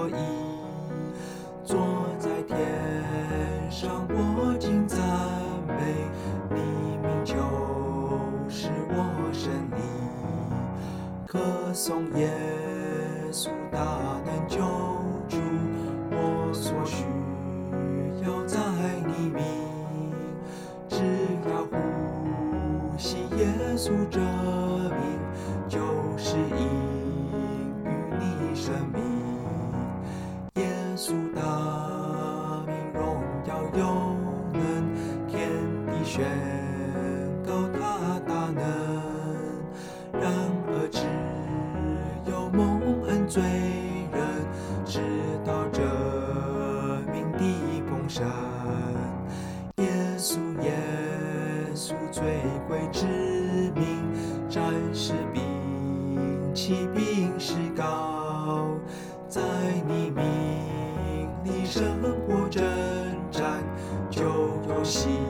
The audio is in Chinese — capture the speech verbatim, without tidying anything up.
所以坐在天上，我竟赞美你名，就是我神灵。歌颂耶稣大能救主，我所需要在你名。只要呼吸耶稣这名，就是应与你生命。耶稣大名荣耀有能，天地宣告他大能。然而只有蒙恩罪人知道这名的丰盛。耶稣耶稣最贵之名，战士兵器兵士高，在你名里胜过征战，就有喜